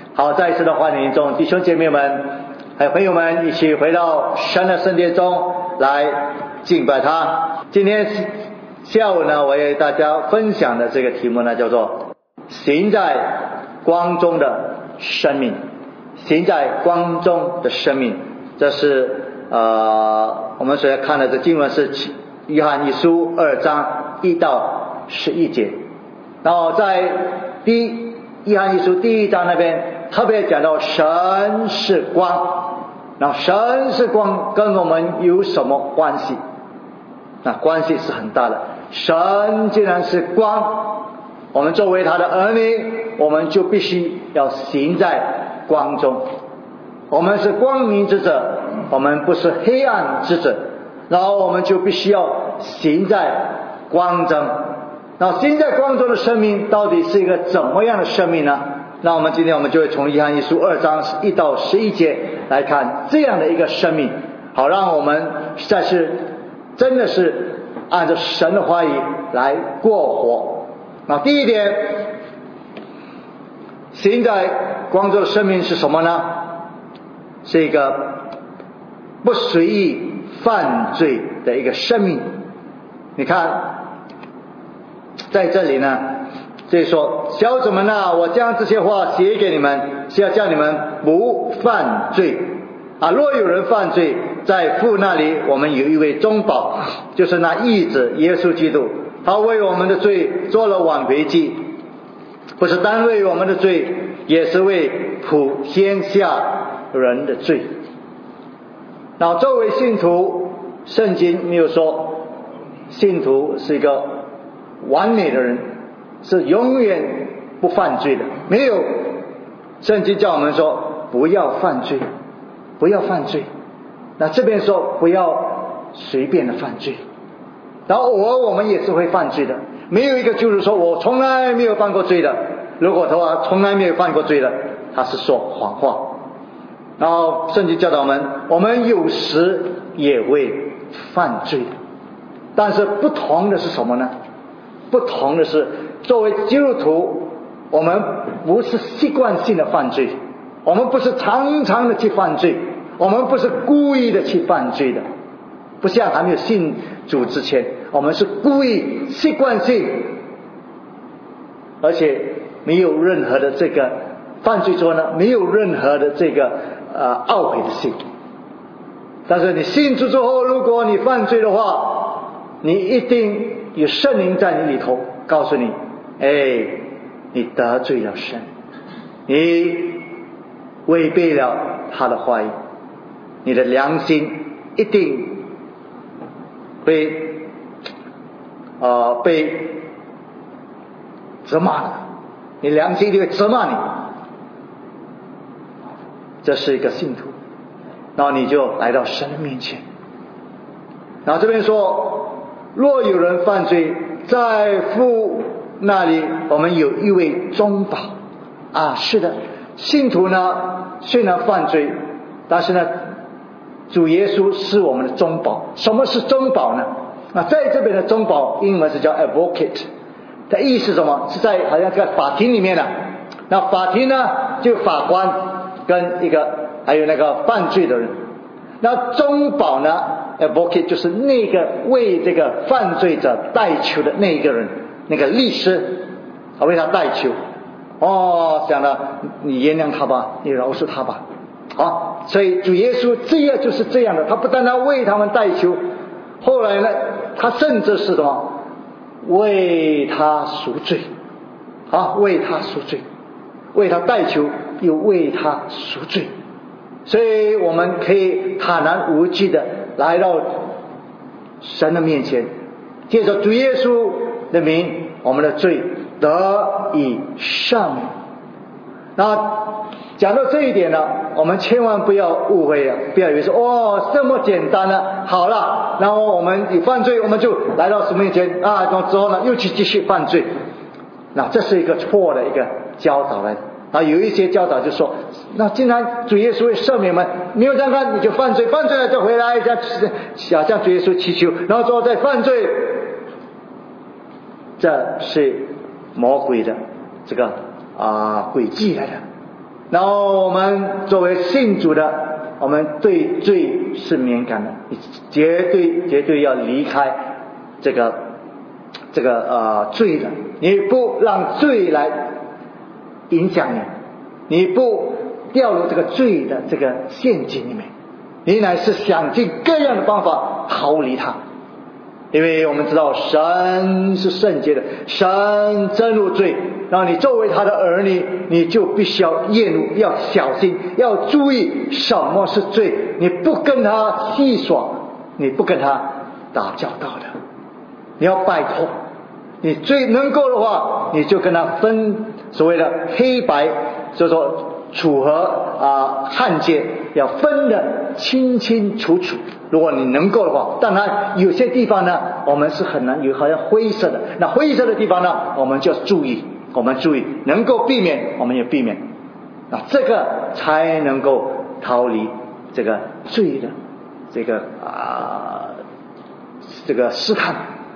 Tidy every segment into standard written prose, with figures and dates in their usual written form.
好，再一次的欢迎众弟兄姐妹们还有朋友们一起回到神的圣殿中来敬拜他。今天下午呢，我为大家分享的这个题目呢，叫做行在光中的生命。行在光中的生命，这是我们所要看的这经文是约翰一书2章1到11节。然后在约翰一书第1章那边特别讲到神是光，然后神是光跟我们有什么关系？那关系是很大的。神既然是光，我们作为他的儿女，我们就必须要行在光中。我们是光明之子，我们不是黑暗之子，然后我们就必须要行在光中。然后行在光中的生命到底是一个怎么样的生命呢？那我们今天我们就会从约翰一书2章1到11节来看这样的一个生命，好让我们实在是真的是按照神的话语来过活。那第一点，行在光中的生命是什么呢？是一个不随意犯罪的一个生命。你看在这里呢，这里说小子们啊，我将这些话写给你们，是要叫你们不犯罪啊。若有人犯罪，在父那里我们有一位中保，就是那义子耶稣基督，他为我们的罪做了挽回祭，不是单为我们的罪，也是为普天下人的罪。然后作为信徒，圣经没有说信徒是一个完美的人，是永远不犯罪的，没有。圣经叫我们说不要犯罪，不要犯罪。那这边说不要随便的犯罪，然后偶尔我们也是会犯罪的，没有一个就是说我从来没有犯过罪的。如果他说从来没有犯过罪的，他是说谎话。然后圣经教导我们有时也会犯罪的，但是不同的是什么呢？不同的是作为基督徒，我们不是习惯性的犯罪，我们不是常常的去犯罪，我们不是故意的去犯罪的，不像还没有信主之前，我们是故意习惯性，而且没有任何的这个犯罪之后呢，没有任何的这个懊悔的心。但是你信主之后，如果你犯罪的话，你一定有圣灵在你里头告诉你，你得罪了神，你违背了他的话语，你的良心一定被责骂的，你良心就会责骂你。这是一个信徒，然后你就来到神的面前。然后这边说，若有人犯罪，在父那里我们有一位中保啊。是的，信徒呢虽然犯罪，但是呢主耶稣是我们的中保。什么是中保呢？那在这边的中保英文是叫 advocate， 的意思是什么？是在好像在法庭里面的。那法庭呢就法官跟一个还有那个犯罪的人。那中保呢 advocate 就是那个为这个犯罪者代求的那一个人，那个律师为他代求。想了，你原谅他吧，你饶恕他吧。所以主耶稣这样就是这样的，他不但他为他们代求，后来呢他甚至是什么？为他赎罪。为他赎罪，为他代求，又为他赎罪。所以我们可以坦然无惧的来到神的面前，借着主耶稣的名，我们的罪得以赦免。那讲到这一点呢，我们千万不要误会了，不要以为说这么简单了，好了，然后我们有犯罪，我们就来到神面前然后之后呢又去继续犯罪。那这是一个错的一个教导来的。有一些教导就说，那既然主耶稣会赦免我们，没有这样看你就犯罪，犯罪了就回来向主耶稣祈求，然后之后再犯罪。这是魔鬼的这个诡计来的。 然后我们作为信主的，我们对罪是敏感的，你绝对要离开这个罪的，你不让罪来影响你，你不掉入这个罪的这个陷阱里面，你乃是想尽各样的办法逃离它。因为我们知道神是圣洁的，神憎恶罪，然后你作为他的儿女，你就必须要厌恶，要小心，要注意什么是罪，你不跟他戏耍，你不跟他打交道的，你要拜托，你最能够的话，你就跟他分所谓的黑白，就是说楚河汉界，要分得清清楚楚。如果你能够的话，当然有些地方呢，我们是很难，有好像灰色的，那灰色的地方呢，我们就注意，能够避免我们也避免，那这个才能够逃离这个罪的这个试探。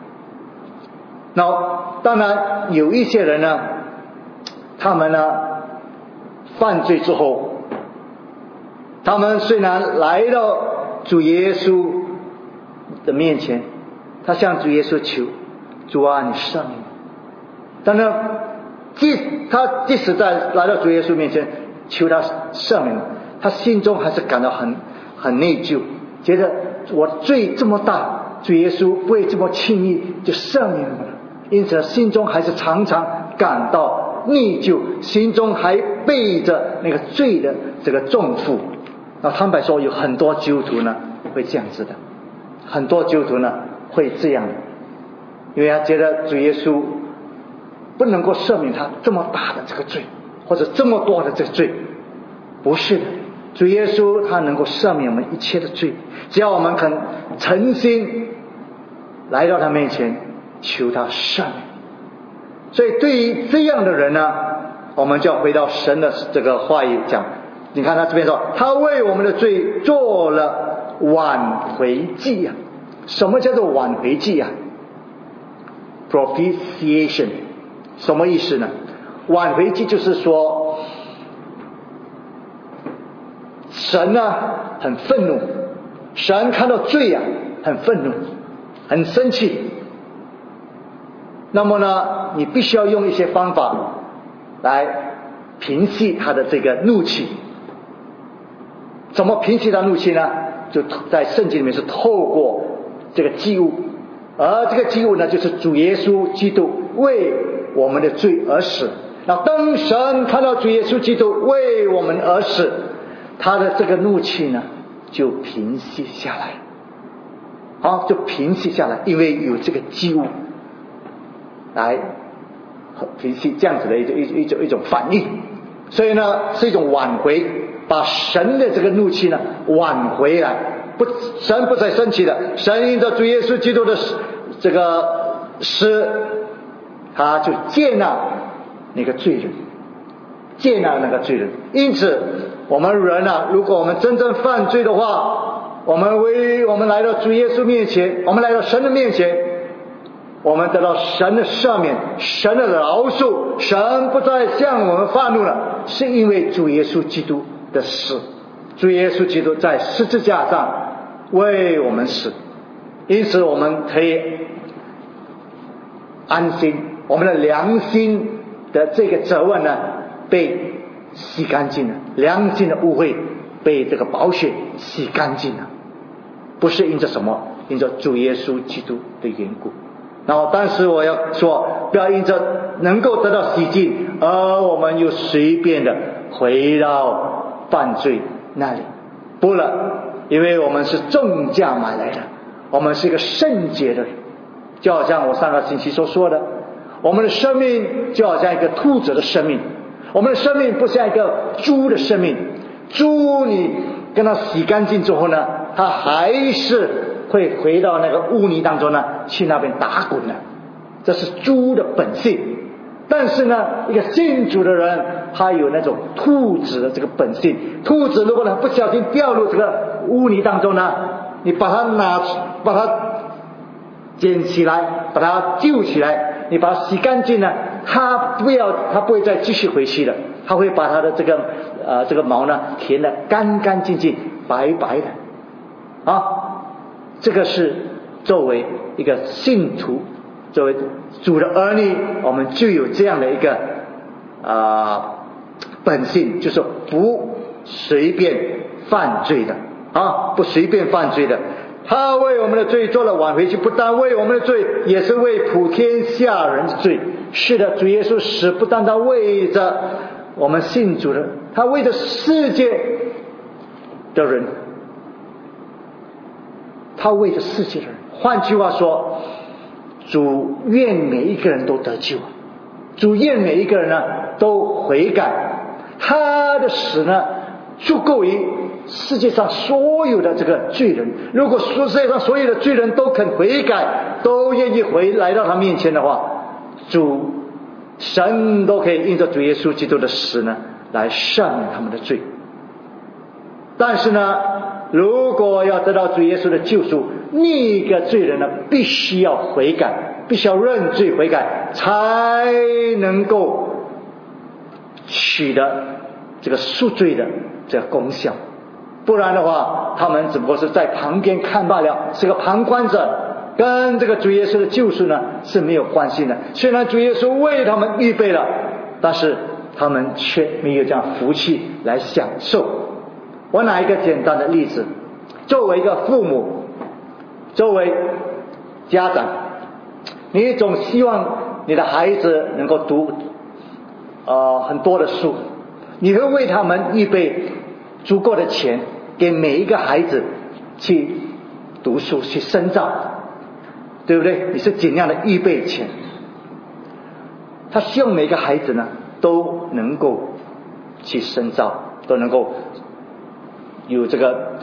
那当然有一些人呢，他们呢犯罪之后，他们虽然来到主耶稣的面前，他向主耶稣求，主啊，你赦免我。但是即使在来到主耶稣面前求他赦免，他心中还是感到很内疚，觉得我罪这么大，主耶稣不会这么轻易就赦免我了，因此心中还是常常感到内疚，心中还背着那个罪的这个重负。那坦白说，有很多基督徒呢会这样子的，很多基督徒呢会这样的，因为他觉得主耶稣不能够赦免他这么大的这个罪，或者这么多的这个罪。不是的，主耶稣他能够赦免我们一切的罪，只要我们肯诚心来到他面前求他赦免。所以对于这样的人呢，我们就要回到神的这个话语讲，你看他这边说，他为我们的罪做了挽回祭啊。什么叫做挽回祭啊？ Propitiation 什么意思呢？挽回祭就是说，神呢很愤怒，神看到罪啊很愤怒，很生气，那么呢你必须要用一些方法来平息他的这个怒气。怎么平息他怒气呢？就在圣经里面是透过这个祭物，而这个祭物呢就是主耶稣基督为我们的罪而死。那当神看到主耶稣基督为我们而死，他的这个怒气呢就平息下来，好，就平息下来，因为有这个祭物来平息这样子的一种反应，所以呢是一种挽回，把神的这个怒气呢挽回来。神不再生气了，神因着主耶稣基督的这个死，他就接纳那个罪人，接纳那个罪人。因此我们人啊，如果我们真正犯罪的话，我们来到主耶稣面前，我们来到神的面前，我们得到神的赦免，神的饶恕，神不再向我们发怒了，是因为主耶稣基督的死。主耶稣基督在十字架上为我们死，因此我们可以安心，我们的良心的这个责问呢被洗干净了，良心的污秽被这个宝血洗干净了，不是因着什么，因着主耶稣基督的缘故。然后当时我要说，不要因着能够得到洗净，而我们又随便的回到犯罪那里，不了，因为我们是重价买来的，我们是一个圣洁的人，就好像我上个星期所说的，我们的生命就好像一个兔子的生命，我们的生命不像一个猪的生命，猪你跟它洗干净之后呢，它还是会回到那个污泥当中呢，去那边打滚的，这是猪的本性。但是呢，一个信主的人，他有那种兔子的这个本性。兔子如果呢不小心掉入这个污泥当中呢，你把它捡起来，把它救起来，你把它洗干净呢，它不会再继续回去了，它会把它的这个这个毛呢填得干干净净白白的啊。这个是作为一个信徒，作为主的儿女，我们就有这样的一个本性，就是不随便犯罪的啊，不随便犯罪的。他为我们的罪做了挽回祭，不但为我们的罪，也是为普天下人的罪。是的，主耶稣死不单单为着我们信主的，他为着世界的人，他为着世界的人。换句话说，主愿每一个人都得救，主愿每一个人呢都悔改。他的死呢足够于世界上所有的这个罪人。如果世界上所有的罪人都肯悔改，都愿意来到他面前的话，神都可以因着主耶稣基督的死呢来赦免他们的罪。但是呢，如果要得到主耶稣的救赎，另一个罪人呢必须要悔改，必须要认罪悔改，才能够取得这个赎罪的这个功效。不然的话，他们只不过是在旁边看罢了，是个旁观者，跟这个主耶稣的救赎呢是没有关系的。虽然主耶稣为他们预备了，但是他们却没有这样福气来享受。我拿一个简单的例子，作为一个父母，作为家长，你总希望你的孩子能够读很多的书，你会为他们预备足够的钱，给每一个孩子去读书去深造，对不对？你是尽量的预备钱。他希望每个孩子呢都能够去深造，都能够有这个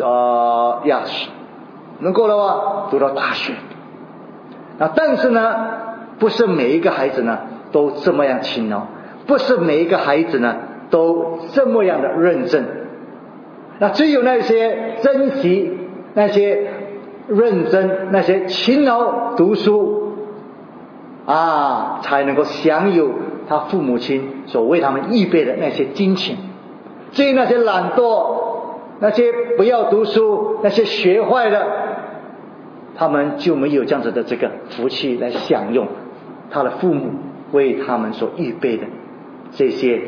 能够的话读到大学。但是呢，不是每一个孩子呢都这么样勤劳，不是每一个孩子呢都这么样的认真。只有那些珍惜、那些认真、那些勤劳读书才能够享有他父母亲所为他们预备的那些金钱。至于那些懒惰、那些不要读书、那些学坏的，他们就没有这样子的这个福气来享用他的父母为他们所预备的这些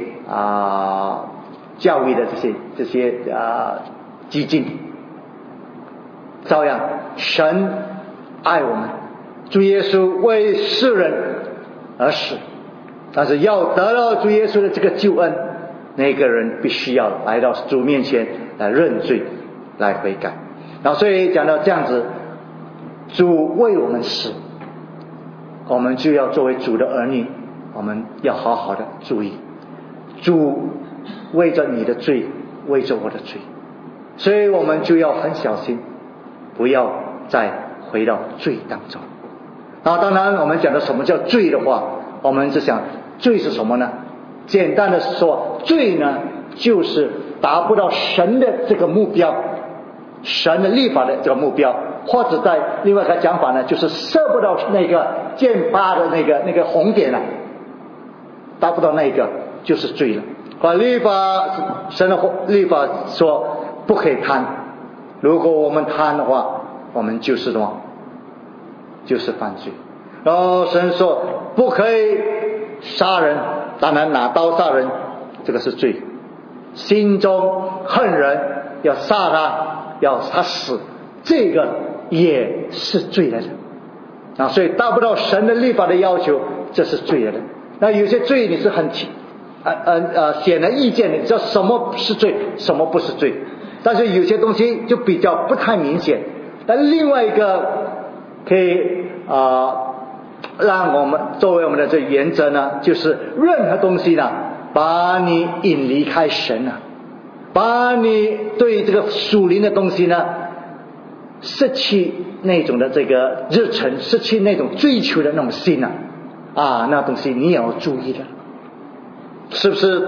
教育的这些基金。照样，神爱我们，主耶稣为世人而死，但是要得到主耶稣的这个救恩，那个人必须要来到主面前来认罪，来悔改。所以讲到这样子，主为我们死，我们就要作为主的儿女，我们要好好的注意，主为着你的罪，为着我的罪，所以我们就要很小心，不要再回到罪当中。当然我们讲的什么叫罪的话，我们只想罪是什么呢？简单的说，罪呢就是达不到神的这个目标，神的律法的这个目标，或者在另外一个讲法呢，就是射不到那个箭靶的那个红点了，达不到那个就是罪了。神的律法说不可以贪，如果我们贪的话，我们就是什么？就是犯罪。然后神说不可以杀人，当然拿刀杀人这个是罪，心中恨人要杀他，要他死，这个也是罪来的所以达不到神的律法的要求，这是罪来的。有些罪你是很显而易见的，你知道什么是罪，什么不是罪，但是有些东西就比较不太明显。但另外一个可以让我们作为我们的这原则呢，就是任何东西呢把你引离开神把你对这个属灵的东西呢失去那种的这个热忱，失去那种追求的那种心那东西你也要注意的。是不是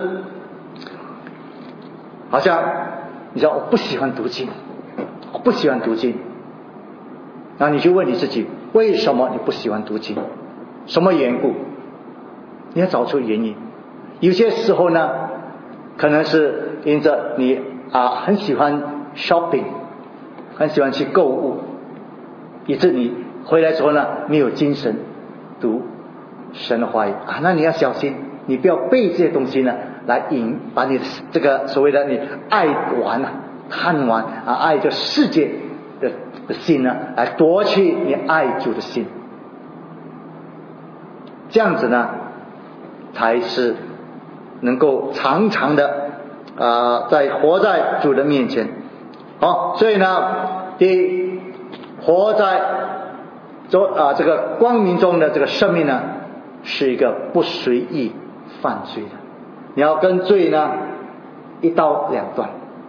好像你说我不喜欢读经，我不喜欢读经，然后你就问你自己，为什么你不喜欢读经？什么缘故？你要找出原因。有些时候呢， 可能是因着你很喜欢 shopping， 很喜欢去购物，以致你回来之后呢没有精神读神的话语那你要小心，你不要被这些东西呢来把你的这个所谓的你爱玩贪玩爱这世界的心呢来夺去你爱主的心，这样子呢才是能够常常的活在主的面前。所以呢活在这个光明中的这个生命呢是一个不随意犯罪的，你要跟罪呢一刀两断，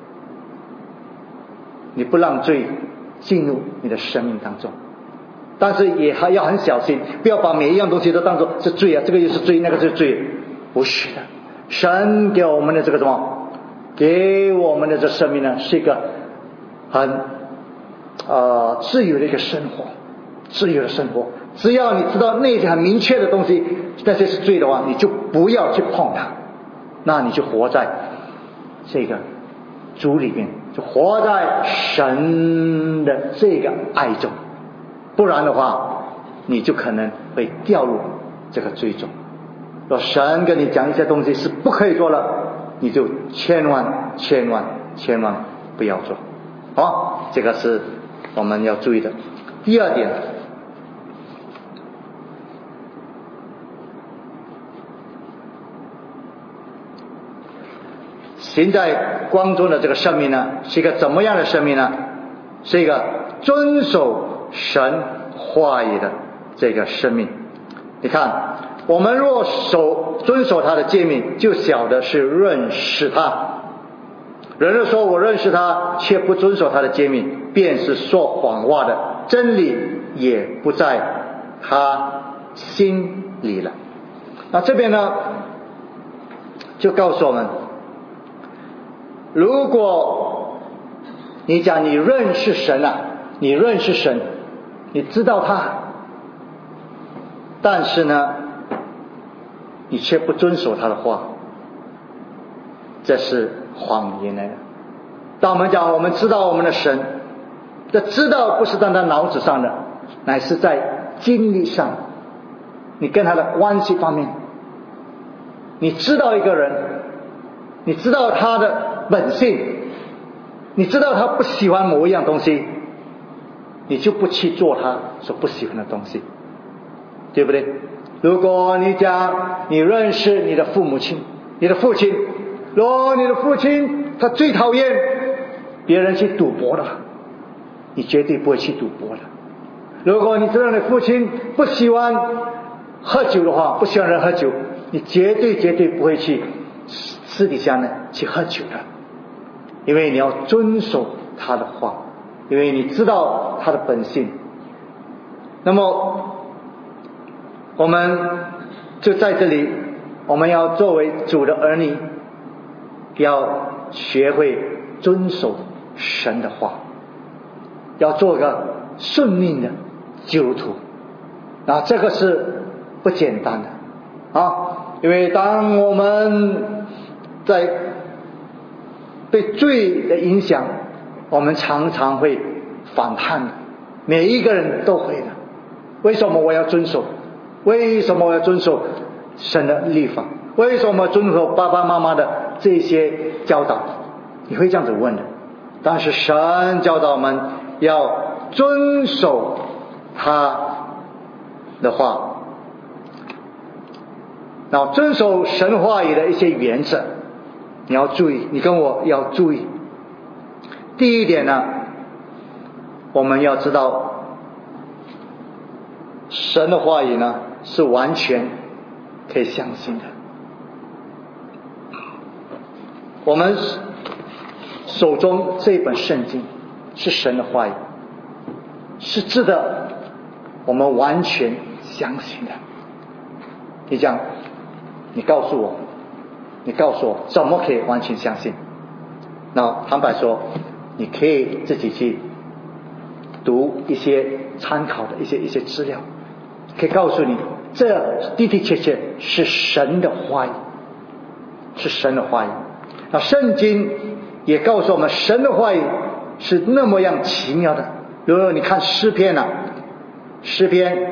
你不让罪进入你的生命当中，但是也还要很小心，不要把每一样东西都当作是罪这个就是罪，那个就是罪，不是的。神给我们的这个什么，给我们的这生命呢是一个很自由的一个生活，自由的生活。只要你知道那些很明确的东西那些是罪的话，你就不要去碰它，那你就活在这个主里面，就活在神的这个爱中，不然的话你就可能会掉入这个罪中。若神跟你讲一些东西是不可以做了，你就千万不要做。这个是我们要注意的。第二点，行在光中的这个生命呢是一个怎么样的生命呢？是一个遵守神话语的这个生命。你看，我们若遵守他的诫命，就晓得是认识他。人若说我认识他，却不遵守他的诫命，便是说谎话的，真理也不在他心里了。那这边呢就告诉我们，如果你讲你认识神你认识神，你知道他，但是呢你却不遵守他的话，这是谎言来的。当我们讲我们知道我们的神，这知道不是在他脑子上的，乃是在经历上，你跟他的关系方面，你知道一个人，你知道他的本性，你知道他不喜欢某一样东西，你就不去做他所不喜欢的东西，对不对？如果你讲你认识你的父亲，如果你的父亲他最讨厌别人去赌博的，你绝对不会去赌博的。如果你知道你父亲不喜欢喝酒的话，不喜欢人喝酒，你绝对不会去私底下呢去喝酒的，因为你要遵守他的话，因为你知道他的本性。那么我们就在这里，我们要作为主的儿女，要学会遵守神的话，要做个顺命的基督徒。这个是不简单的因为当我们在被罪的影响，我们常常会反叛的，每一个人都会的。为什么我要遵守？为什么我要遵守神的律法？为什么遵守爸爸妈妈的这些教导？你会这样子问的。但是神教导我们要遵守他的话，然后遵守神话语的一些原则，你要注意，你跟我要注意。第一点呢，我们要知道神的话语呢是完全可以相信的。我们手中这本圣经是神的话语，是值得我们完全相信的。你讲，你告诉我怎么可以完全相信？那坦白说，你可以自己去读一些参考的一些资料，可以告诉你这的确是神的话语，是神的话语。 圣经也告诉我们，神的话语是那么样奇妙的。如果你看诗篇诗篇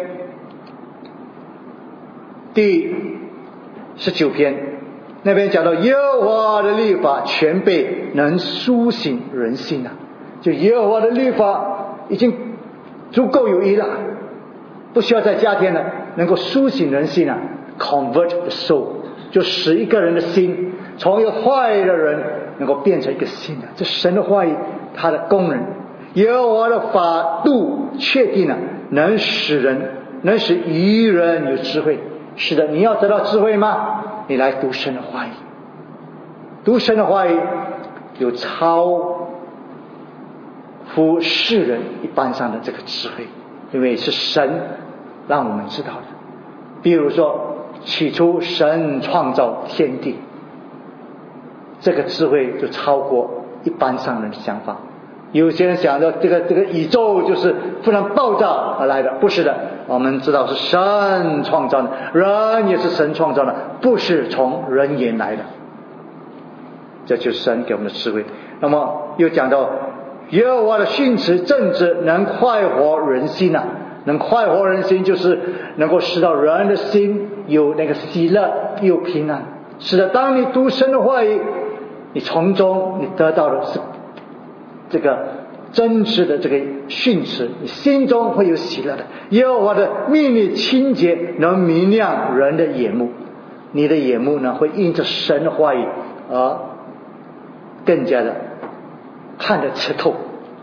第19篇，那边讲到耶和华的律法全备，能苏醒人心就耶和华的律法已经足够有益了，不需要再加添了，能够苏醒人心convert the soul， 就使一个人的心从一个坏的人能够变成一个新的。这神的话语它的功能，耶和华的法度确定了，能使愚人有智慧。是的，你要得到智慧吗？你来读神的话语，读神的话语有超乎世人一般上的这个智慧，因为是神让我们知道的。比如说起初神创造天地，这个智慧就超过一般上人的想法。有些人想着这个宇宙就是非常爆炸而来的，不是的，我们知道是神创造的，人也是神创造的，不是从人眼来的。这就是神给我们的智慧。那么又讲到耶和华的训词正直，能快活人心能快活人心，就是能够使到人的心有那个喜乐又平安。是的，当你读神的话语，你从中你得到的是这个真实的这个训词，你心中会有喜乐的。耶和华的命令清洁，能明亮人的眼目，你的眼目呢会因着神的话语而更加的看得吃透，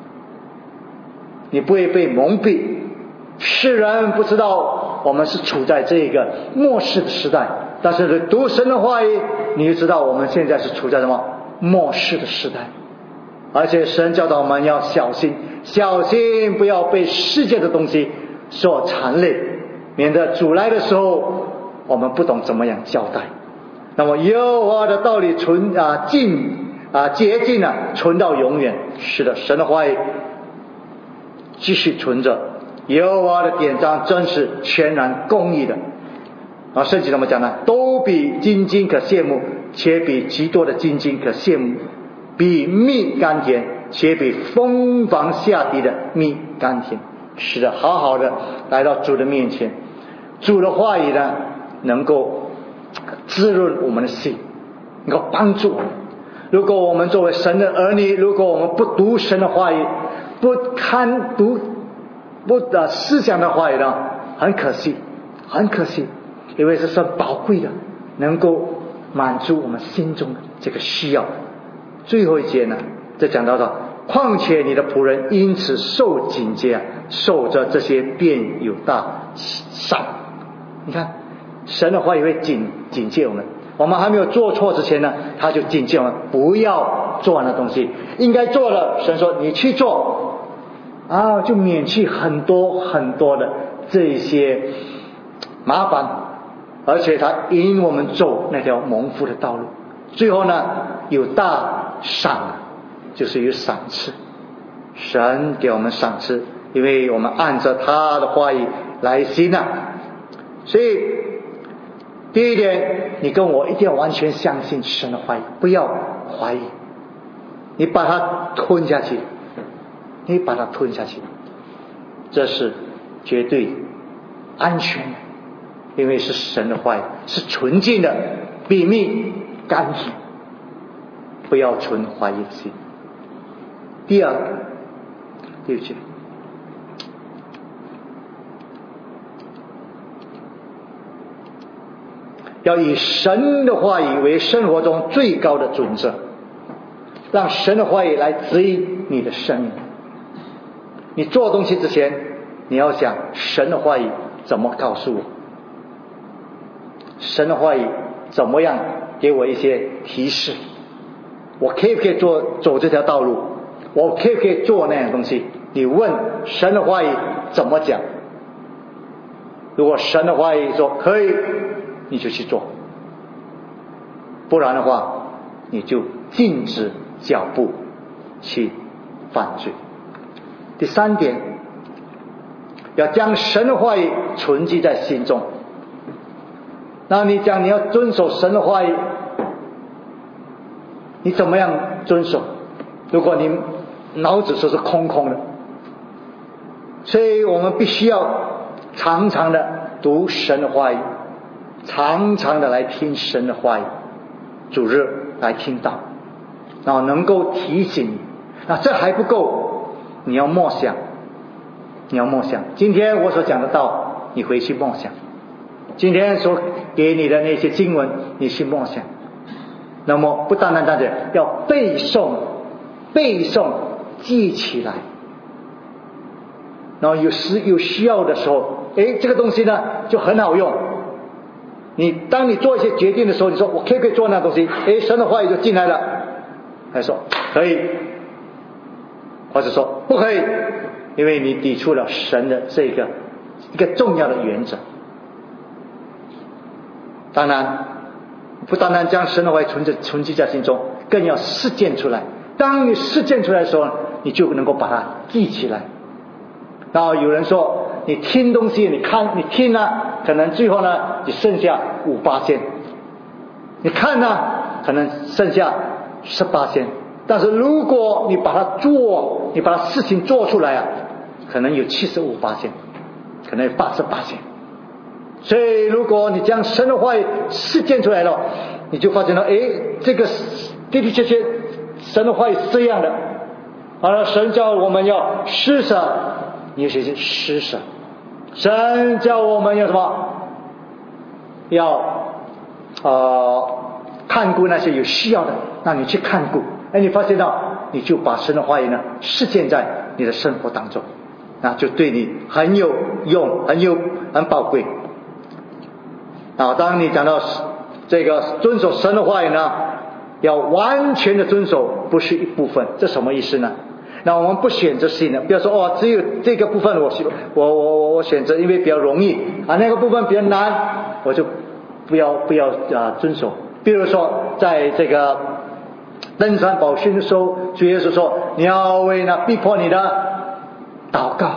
你不会被蒙蔽。世人不知道我们是处在这个末世的时代，但是读神的话语，你就知道我们现在是处在什么末世的时代。而且神教导我们要小心不要被世界的东西所缠累，免得主来的时候我们不懂怎么样交代。那么耶和华的道理洁净存到永远。是的，神的话语继续存着，耶和华的典章真是全然公义的。圣经怎么讲呢？都比金金可羡慕，且比极多的金金可羡慕，比蜜甘甜，且比蜂房下滴的蜜甘甜。是的，好好的来到主的面前，主的话语呢能够滋润我们的心，能够帮助我们。如果我们作为神的儿女，如果我们不读神的话语，不思想的话语呢，很可惜，因为这是宝贵的，能够满足我们心中的这个需要。最后一节呢，这讲到的，况且你的仆人因此受警戒，受着这些便有大赏。你看神的话语会警戒我们，我们还没有做错之前呢，他就警戒我们不要做那东西，应该做了神说你去做就免去很多的这些麻烦，而且他引我们走那条蒙福的道路。最后呢有大赏，就是有赏赐，神给我们赏赐，因为我们按照他的话语来行所以第一点，你跟我一定要完全相信神的话语，不要怀疑，你把它吞下去，这是绝对安全的，因为是神的话语，是纯净的，比蜜甘甜，不要存怀疑的心。第二个，对不起，要以神的话语为生活中最高的准则，让神的话语来指引你的生命。你做东西之前，你要想神的话语怎么告诉我，神的话语怎么样给我一些提示，我可不可以走这条道路，我可不可以做那样东西。你问神的话语怎么讲，如果神的话语说可以，你就去做，不然的话你就禁止脚步去犯罪。第三点，要将神的话语存记在心中。那你讲你要遵守神的话语， 你怎么样遵守？如果你脑子说是空空的，所以我们必须要常常的读神的话语，常常的来听神的话语，主日来听到，然后能够提醒你。那这还不够，你要默想，你要默想。今天我所讲的道，你回去默想。今天所给你的那些经文，你去默想。那么不单单这样，要背诵，记起来。然后有需要的时候，这个东西呢就很好用。当你做一些决定的时候，你说我可不可以做那东西？神的话语就进来了，还说可以，或者说不可以，因为你抵触了神的这个一个重要的原则。当然不单单将神的话语存记在心中，更要实践出来。当你实践出来的时候，你就能够把它记起来。然后有人说你听东西，你听呢，可能最后呢只剩下5%，你看呢可能剩下10%，但是如果你把事情做出来可能有75%，可能有80%。所以如果你将神的话语实践出来了，你就发现了这个的的确确神的话语是这样的。好了，神叫我们要施舍，你有些施舍。神叫我们要什么？要看顾那些有需要的，那你去看顾。你发现到你就把神的话语呢实践在你的生活当中，那就对你很有用，很宝贵。当你讲到这个遵守神的话语呢，要完全的遵守，不是一部分。这什么意思呢？那我们不选择性的，不要说只有这个部分我选择，因为比较容易那个部分比较难，我就不要遵守。比如说在这个登山宝训的时候，主耶稣说你要为那逼迫你的祷告，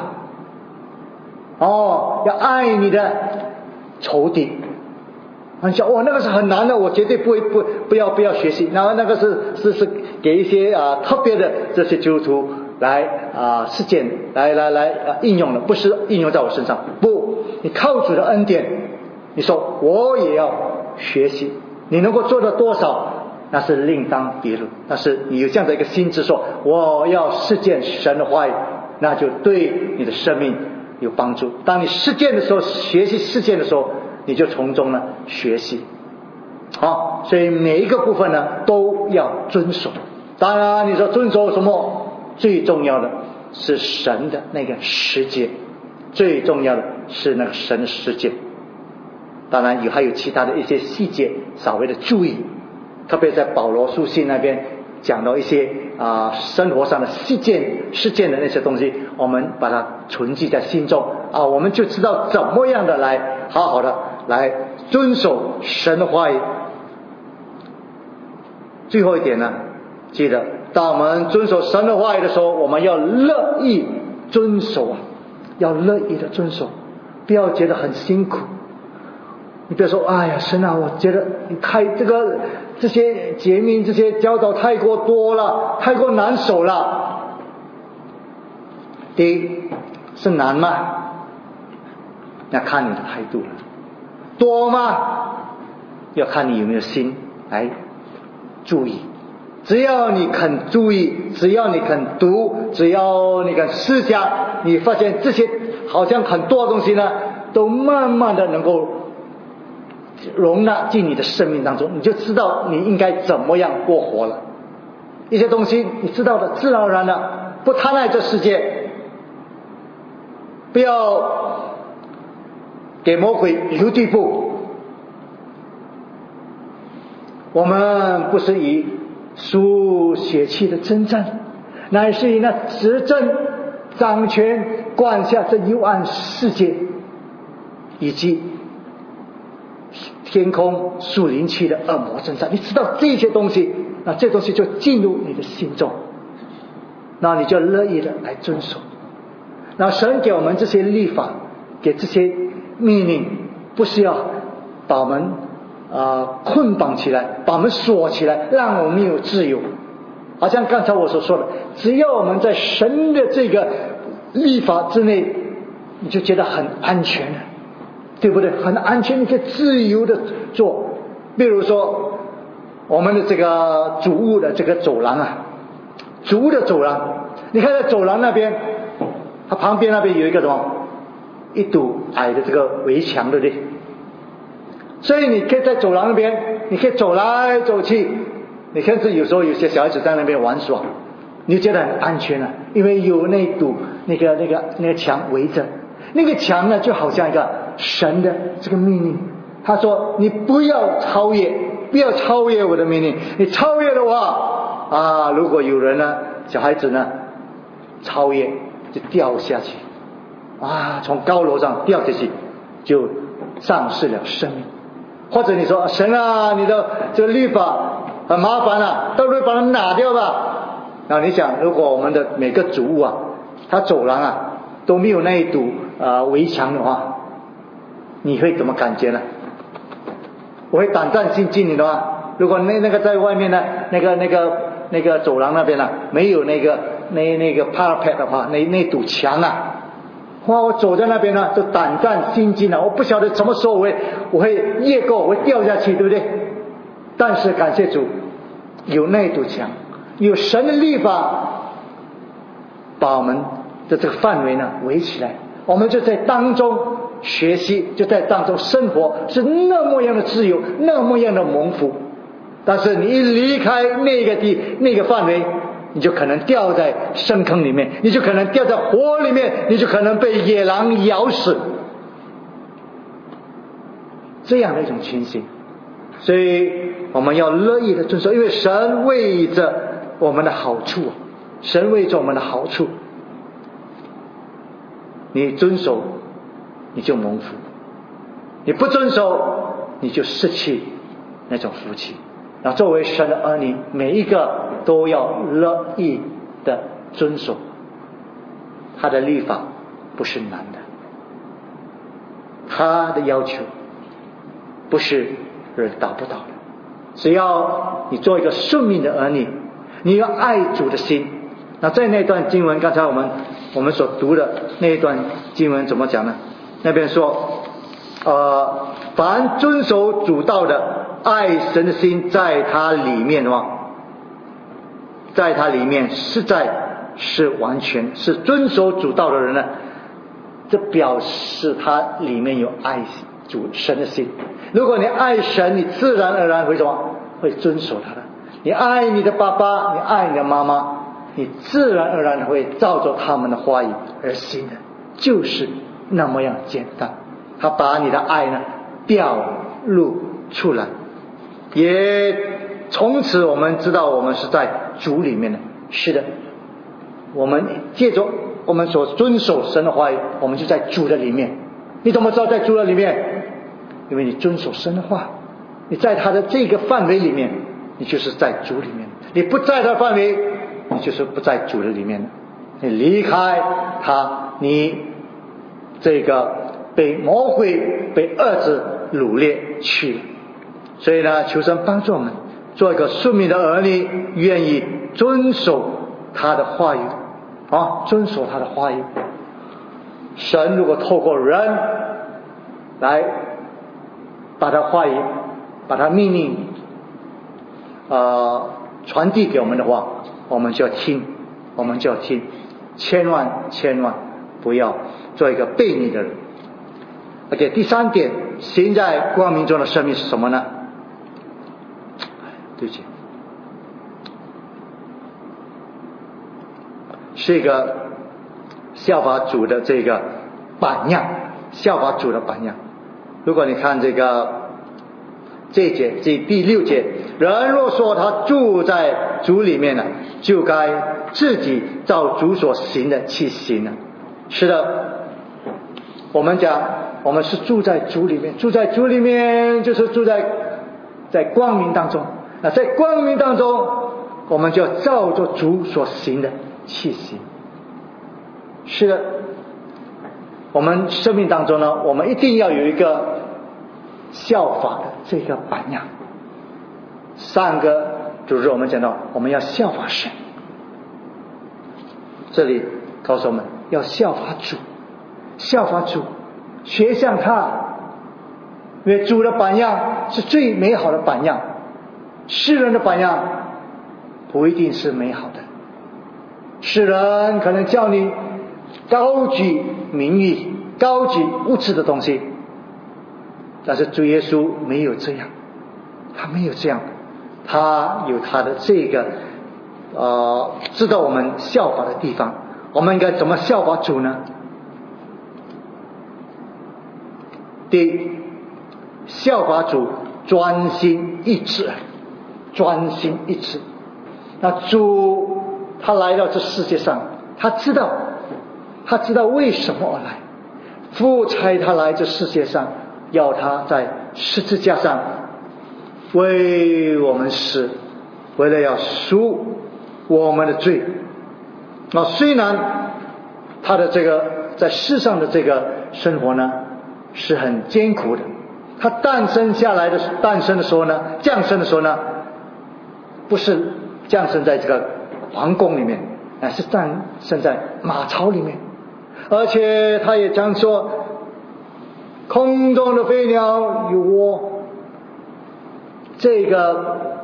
要爱你的仇敌。你想那个是很难的，我绝对不要学习。然后那个是给一些特别的这些基督徒来实践来应用的，不是应用在我身上。不，你靠主的恩典，你说我也要学习，你能够做到多少那是另当别论。但是你有这样的一个心智，说我要实践神的话语，那就对你的生命有帮助。当你实践的时候，学习实践的时候，你就从中呢学习。所以每一个部分呢都要遵守。当然你说遵守什么，最重要的是神的那个十诫，最重要的是那个神的十诫。当然还有其他的一些细节稍微的注意，特别在保罗书信那边讲到一些生活上的事件的那些东西，我们把它存记在心中我们就知道怎么样的来好好的来遵守神的话语。最后一点呢，记得当我们遵守神的话语的时候，我们要乐意遵守要乐意的遵守，不要觉得很辛苦。你不要说哎呀神我觉得你这些诫命这些教导太过多了，太过难守了。第一是难吗？那看你的态度了。多吗？要看你有没有心来注意。只要你肯注意，只要你肯读，只要你肯思想，你发现这些好像很多东西呢都慢慢的能够容纳进你的生命当中，你就知道你应该怎么样过活了。一些东西你知道的，自然而然的不贪爱这世界，不要给魔鬼留地步。我们不是以属血气的征战，乃是以那执政掌权管辖这幽暗世界以及天空属灵气的恶魔征战。你知道这些东西，那这东西就进入你的心中，那你就乐意的来遵守。那神给我们这些律法，给这些命令，不是要把我们捆绑起来，把我们锁起来，让我们没有自由。好像刚才我所说的，只要我们在神的这个律法之内，你就觉得很安全了，对不对？很安全，你可以自由的做。比如说我们的这个主屋的这个走廊啊，主屋的走廊，你看在走廊那边，它旁边那边有一个什么，一堵矮的这个围墙，对不对？所以你可以在走廊那边，你可以走来走去，你看是有时候有些小孩子在那边玩耍，你就觉得很安全了，因为有那堵那个墙围着。那个墙呢，就好像一个神的这个命令，他说你不要超越，不要超越我的命令，你超越的话如果有人呢，小孩子呢超越就掉下去，从高楼上掉下去，就丧失了生命。或者你说神啊，你的这个律法很麻烦啊，都会把它拿掉吧。然后你想，如果我们的每个主屋它走廊都没有那一堵围墙的话，你会怎么感觉呢？我会胆战心惊的话，如果那个在外面呢，那个走廊那边没有那个 parapet 的话，那堵墙我走在那边呢，就胆战心惊我不晓得什么时候我会越过，我会掉下去，对不对？但是感谢主，有那堵墙，有神的律法把我们的这个范围围起来，我们就在当中学习，就在当中生活，是那么样的自由，那么样的蒙福。但是你一离开那个范围，你就可能掉在深坑里面，你就可能掉在火里面，你就可能被野狼咬死，这样的一种情形。所以我们要乐意的遵守，因为神为着我们的好处，神为着我们的好处，你遵守你就蒙福，你不遵守你就失去那种福气。那作为神的儿女，每一个都要乐意的遵守他的律法，不是难的，他的要求不是人达不到的。只要你做一个顺命的儿女，你要爱主的心。那在那段经文，刚才我们所读的那一段经文怎么讲呢？那边说凡遵守主道的，爱神的心在他里面在他里面是完全，是遵守主道的人呢，这表示他里面有爱主神的心。如果你爱神，你自然而然会什么？会遵守他的。你爱你的爸爸，你爱你的妈妈，你自然而然会照着他们的话语而行的，就是那么样简单。他把你的爱表露出来，也从此我们知道我们是在主里面的。是的，我们借着我们所遵守神的话语，我们就在主的里面。你怎么知道在主的里面？因为你遵守神的话，你在他的这个范围里面，你就是在主里面。你不在他的范围，你就是不在主的里面。你离开他，你这个被魔鬼被恶子掳掠去了。所以呢，求神帮助我们做一个顺命的儿女，愿意遵守他的话语遵守他的话语。神如果透过人来把他话语，把他命令传递给我们的话，我们就要听，千万不要做一个悖逆的人。OK， 第三点，行在光明中的生命是什么呢？对不起，是一个效法主的这个榜样，效法主的榜样。如果你看这一节，这第6节，人若说他住在主里面了，就该自己照主所行的去行了。是的，我们讲我们是住在主里面，住在主里面就是住在光明当中。那在光明当中，我们就要照着主所行的去行。是的，我们生命当中呢，我们一定要有一个效法的这个榜样。上个主日我们讲到，我们要效法神，这里告诉我们要效法主，效法主，学像他，因为主的榜样是最美好的榜样，世人的榜样不一定是美好的，世人可能叫你高举名誉，高举物质的东西，但是主耶稣没有这样，他没有这样，他有他的这个知道我们效法的地方。我们应该怎么效法主呢？第一，效法主专心一致，专心一致。那主他来到这世界上，他知道为什么而来，父差他来这世界上，要他在十字架上为我们死，为了要赎我们的罪。那虽然他的这个在世上的这个生活呢是很艰苦的，他诞生的时候呢，降生的时候呢，不是降生在这个皇宫里面，而是诞生在马槽里面。而且他也讲说，空中的飞鸟有窝，这个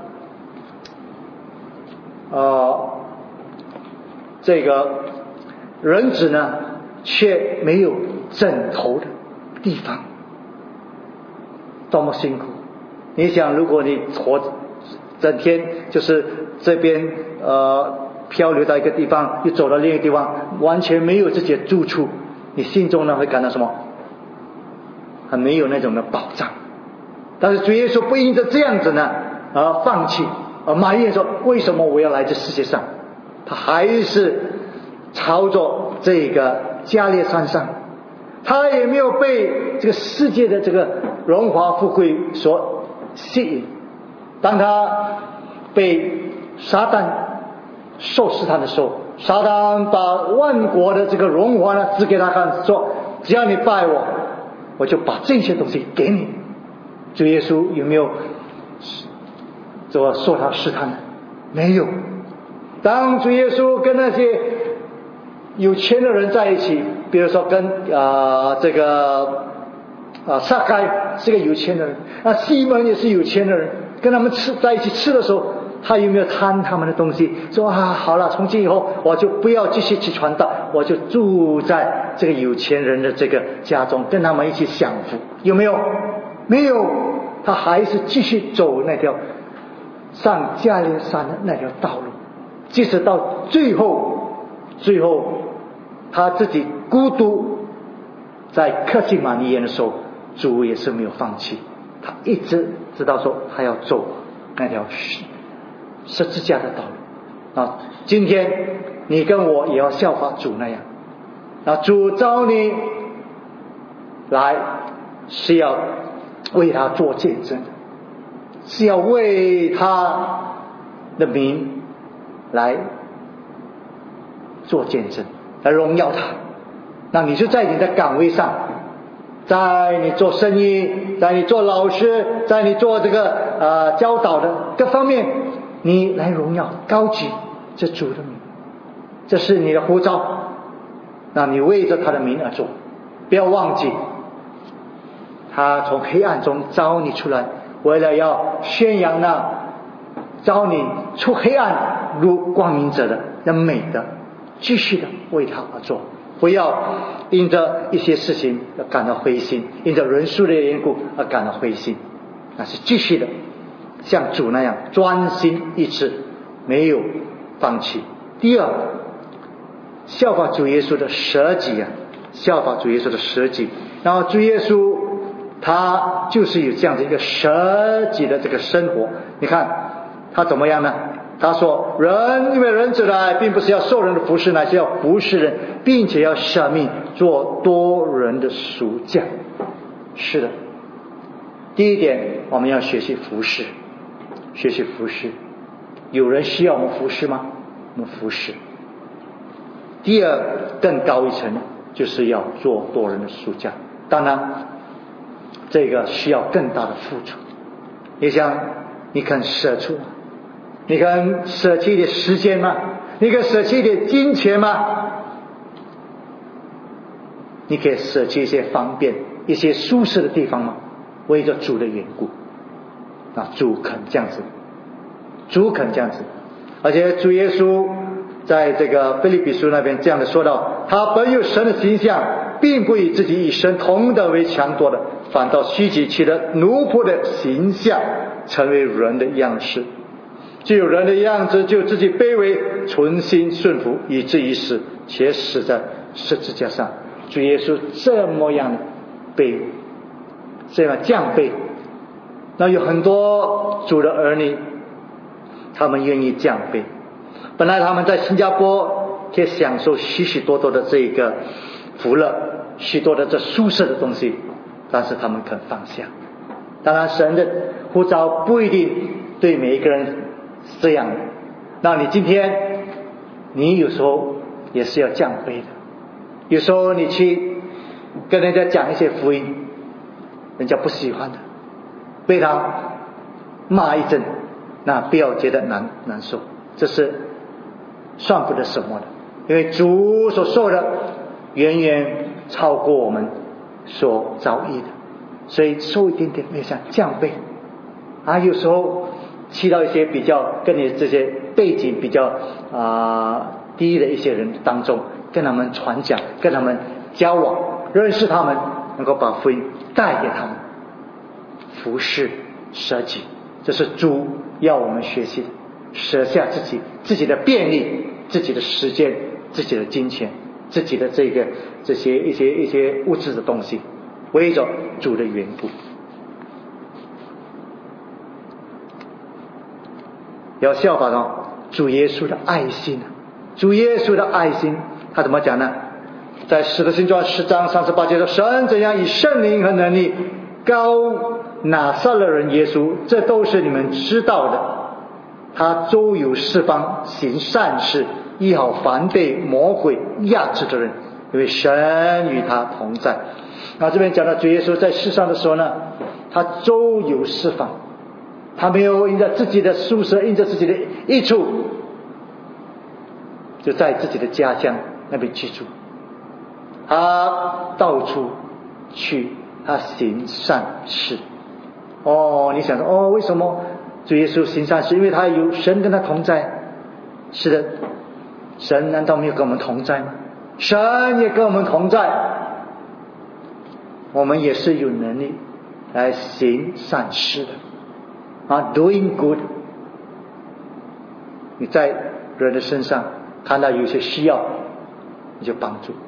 人子呢却没有枕头的地方，多么辛苦！你想，如果你整天就是这边漂流到一个地方，又走到另一个地方，完全没有自己的住处，你心中呢会感到什么？很没有那种的保障。但是主耶稣不因着这样子呢而放弃，而埋怨说为什么我要来这世界上，他还是朝着这个加略山上，他也没有被这个世界的这个荣华富贵所吸引。当他被撒旦受试探的时候，撒旦把万国的这个荣华呢指给他看，说只要你拜我，我就把这些东西给你。主耶稣有没有受他试探呢？没有。当主耶稣跟那些有钱的人在一起，比如说跟这个撒该是个有钱的人，西门也是有钱的人，跟他们在一起吃的时候，他有没有贪他们的东西？说好了，从今以后我就不要继续去传道，我就住在这个有钱人的这个家中，跟他们一起享福。有没有？没有。他还是继续走那条上加略山的那条道路，即使到最后他自己孤独在客西马尼园的时候，主也是没有放弃，他一直知道说他要走那条十字架的道路。今天你跟我也要效法主那样，主召你来是要为他做见证，是要为他的名来做见证，来荣耀他。那你就在你的岗位上，在你做生意，在你做老师，在你做这个教导的各方面，你来荣耀高举这主的名，这是你的呼召。那你为着他的名而做，不要忘记他从黑暗中召你出来，为了要宣扬那召你出黑暗入光明者的美德，继续的为他而做，不要因着一些事情而感到灰心，因着人数的缘故而感到灰心，那是继续的像主那样专心一致，没有放弃。第二，效法主耶稣的舍己效法主耶稣的舍己。然后主耶稣他就是有这样的一个舍己的这个生活。你看他怎么样呢？他说因为人子来并不是要受人的服侍，乃是要服侍人，并且要舍命做多人的赎价。是的，第一点我们要学习服侍，学习服侍。有人需要我们服侍吗？我们服侍。第二，更高一层就是要做多人的赎价。当然这个需要更大的付出。你想，你肯舍出吗？你肯舍弃一点时间吗？你肯舍弃一点金钱吗？你可以舍弃一些方便、一些舒适的地方吗？为着主的缘故，主肯这样子，主肯这样子。而且主耶稣在这个腓立比书那边这样的说到，他本有神的形象，并不以自己与神同等为强夺的，反倒虚己，取了奴仆的形象，成为人的样式。既有人的样子，就自己卑微，存心顺服，以至于死，且死在十字架上。主耶稣这么样卑微，这样降卑。那有很多主的儿女，他们愿意降卑。本来他们在新加坡可以享受许许多多的这个福乐，许多的这舒适的东西，但是他们肯放下。当然神的呼召不一定对每一个人是这样的，那你今天你有时候也是要降卑的。有时候你去跟人家讲一些福音，人家不喜欢的，被他骂一阵，那不要觉得难受，这是算不得什么的。因为主所受的远远超过我们所遭遇的，所以受一点点也想降卑有时候去到一些比较跟你这些背景比较低的一些人当中，跟他们传讲，跟他们交往，认识他们，能够把福音带给他们，服侍舍己，这是主要我们学习的。舍下自己的便利，自己的时间，自己的金钱，自己的这些一些物质的东西，为着主的缘故。要效法主耶稣的爱心。主耶稣的爱心他怎么讲呢？在使徒行传10章38节说，神怎样以圣灵和能力膏拿撒勒人耶稣，这都是你们知道的。他周游四方，行善事，医好凡被魔鬼压制的人，因为神与他同在。这边讲到主耶稣在世上的时候呢，他周游四方，他没有因着自己的舒适，因着自己的益处，就在自己的家乡那边居住。他到处去，他行善事。你想说为什么主耶稣行善事？因为他有神跟他同在。是的，神难道没有跟我们同在吗？神也跟我们同在，我们也是有能力来行善事的doing good。 你在人的身上看到有些需要，你就帮助，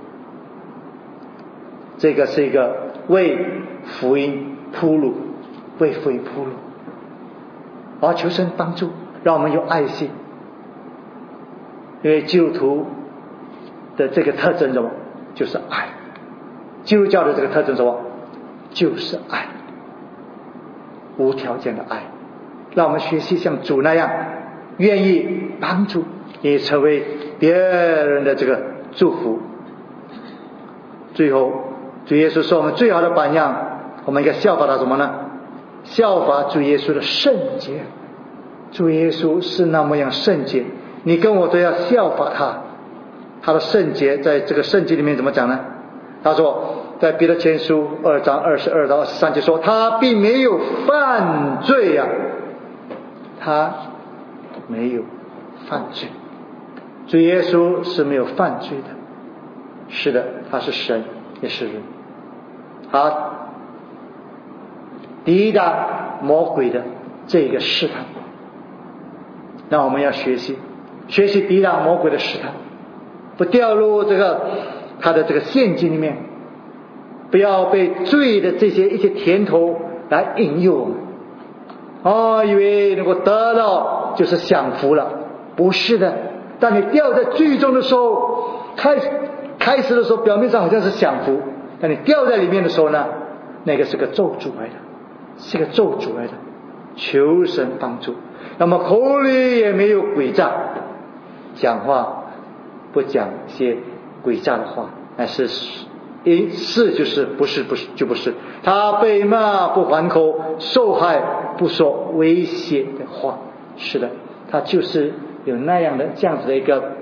这个是一个为福音铺路，为福音铺路，求神帮助，让我们有爱心。因为基督徒的这个特征什么？就是爱。基督教的这个特征什么？就是爱，无条件的爱。让我们学习像主那样，愿意帮助，也成为别人的这个祝福。最后主耶稣是我们最好的榜样，我们应该效法他什么呢？效法主耶稣的圣洁。主耶稣是那么样圣洁，你跟我都要效法他。他的圣洁在这个圣经里面怎么讲呢？他说在彼得前书2章22到23节说，他并没有犯罪他没有犯罪。主耶稣是没有犯罪的。是的，他是神也是人。他抵挡魔鬼的这个试探，那我们要学习抵挡魔鬼的试探，不掉入他的这个陷阱里面，不要被罪的这些一些甜头来引诱我们。以为能够得到就是享福了，不是的。当你掉在罪中的时候，开始的时候表面上好像是享福，但你掉在里面的时候呢，那个是个咒诅来的，是个咒诅来的。求神帮助。那么口里也没有诡诈，讲话不讲些诡诈的话，乃是是就是不是就不是。他被骂不还口，受害不说威胁的话。是的，他就是有那样的这样子的一个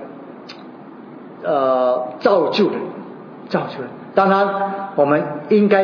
造就的。当然我们应该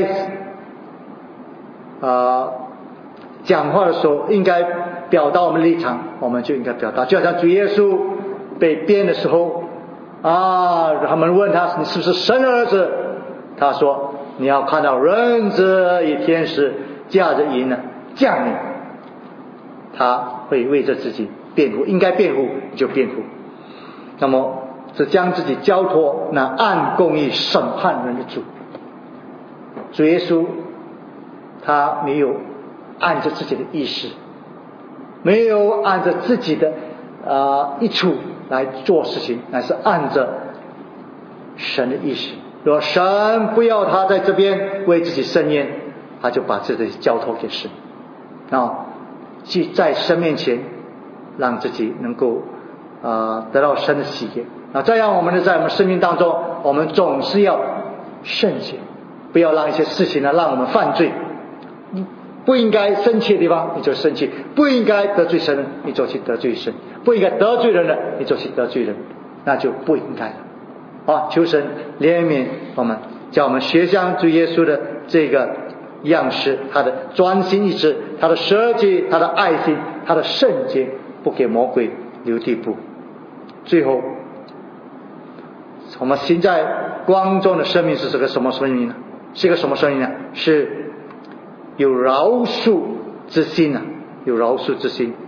讲话的时候应该表达我们的立场，我们就应该表达。就好像主耶稣被编的时候他们问他你是不是神的儿子，他说你要看到人子与天使驾着云呢降临，他会为着自己辩护，应该辩护就辩护。那么是将自己交托那按公义审判人的主。主耶稣他没有按着自己的意识，没有按着自己的一处来做事情，乃是按着神的意识。如果神不要他在这边为自己伸冤，他就把自己交托给神，去在神面前让自己能够得到神的喜悦。这样我们在我们生命当中，我们总是要慎选，不要让一些事情让我们犯罪。不应该生气的地方你就生气，不应该得罪神你就去得罪神，不应该得罪人的你就去得罪人，那就不应该了。求神怜悯我们，叫我们学像主耶稣的这个样式，他的专心一致，他的舍己，他的爱心，他的圣洁，不给魔鬼留地步。最后我们现在光中的生命是个什么生命呢？是一个什么生命呢？是有饶恕之心有饶恕之心。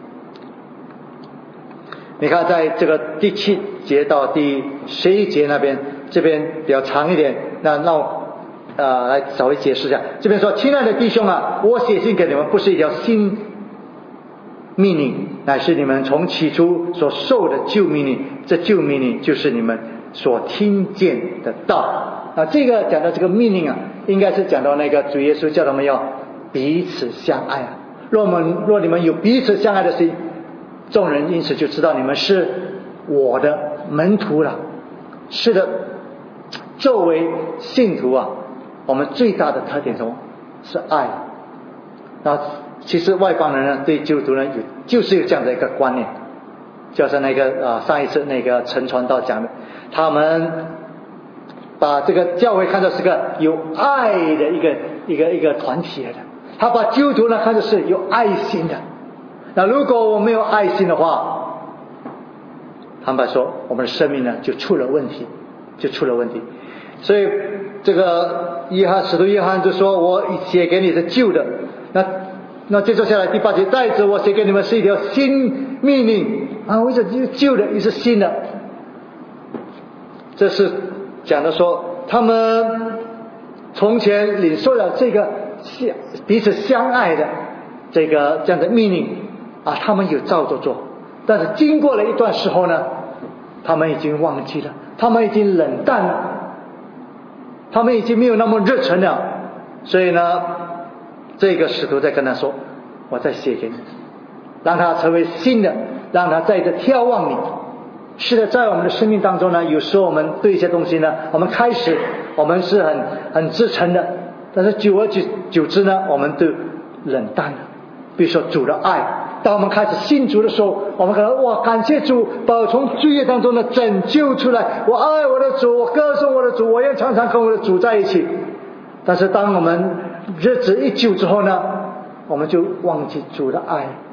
你看在这个第7节到第11节那边，这边比较长一点，那我来稍微解释一下。这边说，亲爱的弟兄我写信给你们不是一条新命令，乃是你们从起初所受的旧命令，这旧命令就是你们所听见的道。这个讲到这个命令应该是讲到那个主耶稣叫他们要彼此相爱若你们有彼此相爱的心，众人因此就知道你们是我的门徒了。是的，作为信徒我们最大的特点是爱。其实外邦人对基督徒就是有这样的一个观念，就是那个上一次那个陈传道讲的，他们把这个教会看作是个有爱的一个团体来的，他把基督徒看作是有爱心的。那如果我没有爱心的话，坦白说我们的生命就出了问题。所以这个使徒约翰就说，我写给你是旧的，那接着下来第8节，再者我写给你们是一条新命令为什么旧的又是新的？这是讲的说他们从前领受了这个彼此相爱的这样的命令他们有照着做，但是经过了一段时候呢，他们已经忘记了，他们已经冷淡了，他们已经没有那么热忱了。所以呢，这个使徒在跟他说，我再写给你，让他成为新的，让他在这眺望你。是的，在我们的生命当中呢，有时候我们对一些东西呢，我们开始我们是很支撑的，但是久而久之呢，我们都冷淡了。比如说主的爱，当我们开始信主的时候，我们可能感谢主把我从罪孽当中呢拯救出来，我爱我的主，我歌颂我的主，我要常常跟我的主在一起。但是当我们日子一久之后呢，我们就忘记主的爱，